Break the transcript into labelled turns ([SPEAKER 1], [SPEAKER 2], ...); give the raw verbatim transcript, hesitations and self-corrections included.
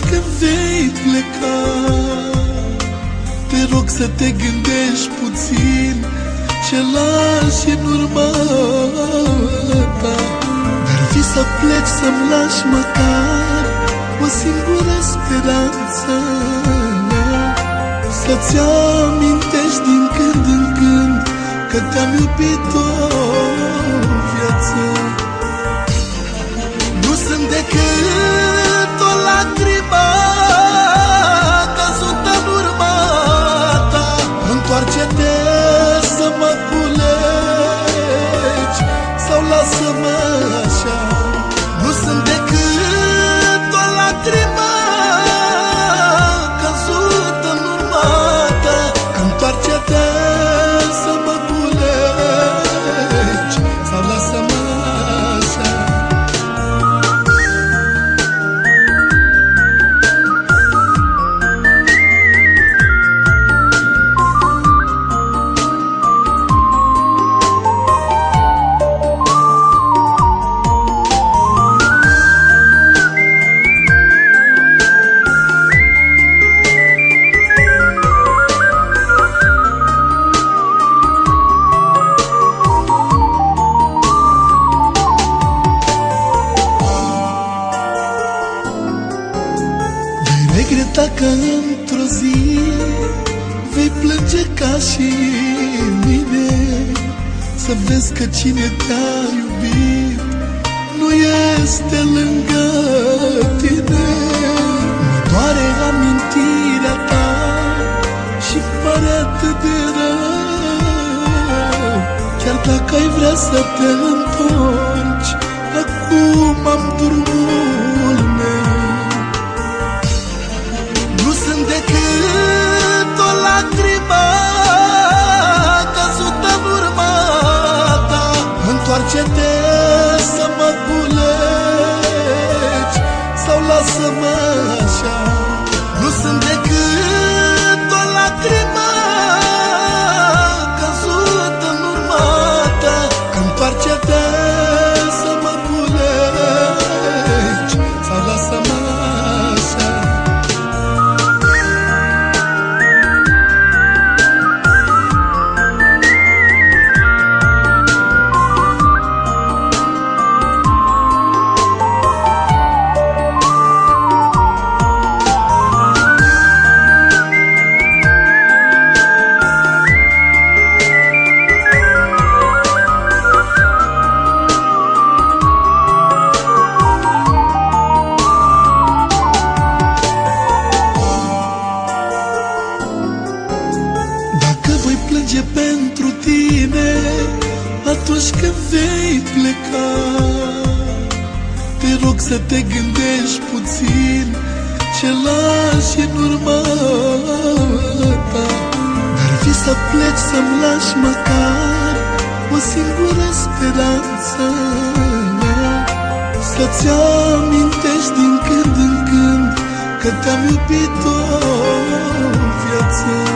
[SPEAKER 1] când vei pleca, te rog să te gândești puțin ce lași în urma ta. Dar fi să pleci să-mi lași măcar o singură speranță, să-ți amintești din când în când că te-am iubit o viață. Nu sunt decât o lacrimă căzută în urma ta. Întoarce-te să mă culegi sau lasă-mă așa. Nu sunt decât o lacrimă căzută în urma ta. Întoarce-te să mă culegi sau lasă-mă așa. Regreta că într-o zi vei plânge ca și mine, să vezi că cine te-a iubit nu este lângă tine. Mă doare amintirea ta și pare atât de rău. Chiar dacă ai vrea să te întorci, acum am drumul meu. Decât o lacrimă căzută în urma ta. Întoarce-te să mă culegi sau lasă-mă așa. Nu sunt decât o lacrimă căzută în urma ta. Întoarce-te să mă culegi sau lasă-mă așa. Plânge pentru tine atunci când vei pleca, te rog să te gândești puțin ce lași în urma ta. Dar fi să pleci să-mi lași măcar o singură speranță, să-ți amintești din când în când că te-am iubit o viață.